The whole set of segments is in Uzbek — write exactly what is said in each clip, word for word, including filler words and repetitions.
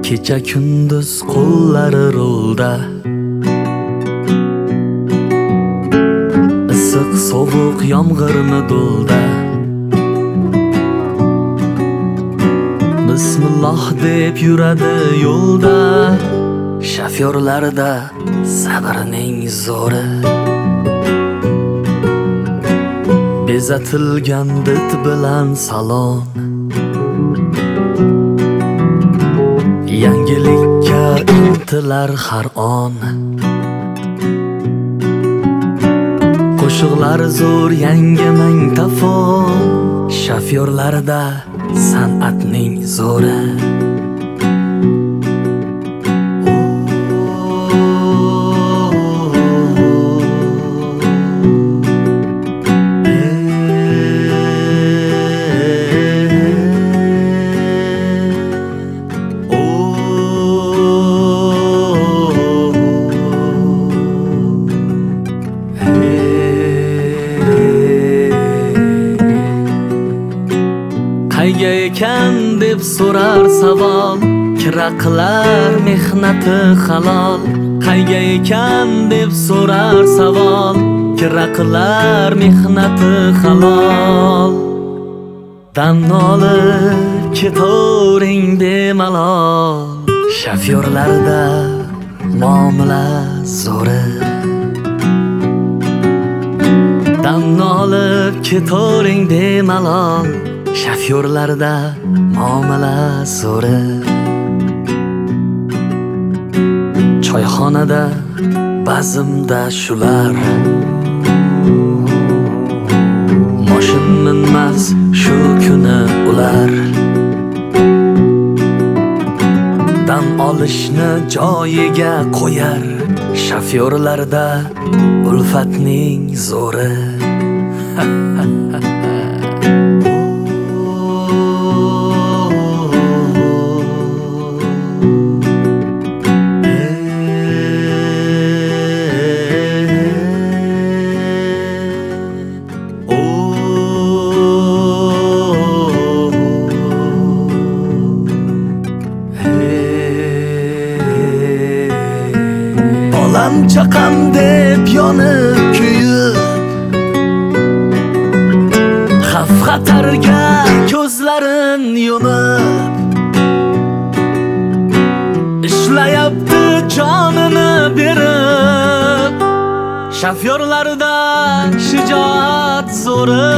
kecha kunduz qo'llari rulda, issiq sovuq yomg'irni do'lda. Bismillah deb yuradi yo'lda, shofyorlarda sabrning zo'ri. Bezatilgan did bilan salon, yangilikka intilar har on. Qo'shiqlar zo'r yangi mang tafon, shofyorlarda san'atning zo'ri. Qayga ekan deb so'rar savol, kira qilar mehnati halol. Qayga ekan deb so'rar savol, kira qilar mehnati halol. Damni olib ketavering bemalol, shofyorlarda muomala zo'ri. Damni olib ketavering bemalol, shofyorlarda muomala zo'ri. Choyxonada bazmda shular, moshin minmas shu kuni ular. Dam olishni joyiga qo'yar, shofyorlarda ulfatning zo'ri. Bolam chaqam deb yonib kuyib, xavf xatarga ko'zlarin yumib, ishlayapti jonini berib, shofyorlarda shijoat zo'ri.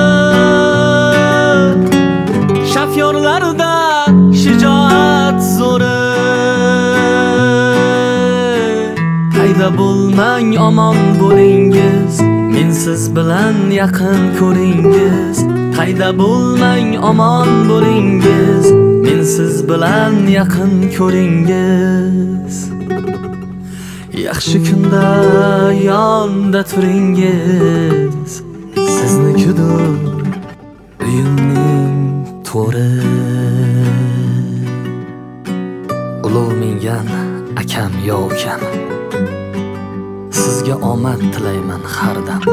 Shofyorlarda shijoat zo'ri. Qayda bo'lmang omon bo'lingiz, men siz bilan yaqin ko'ringiz. Qayda bo'lmang omon bo'lingiz, men siz bilan yaqin ko'ringiz. Yaxshi kunda yonda turingiz, siznikidir uyimning to'ri. Ulug' mengan akam yo ukam, sizga omad tilayman har dam.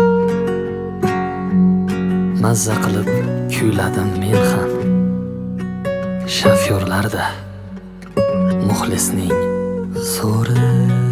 Mazza qilib kuyladim men ham, shofyorlarda muxlisning zo'ri.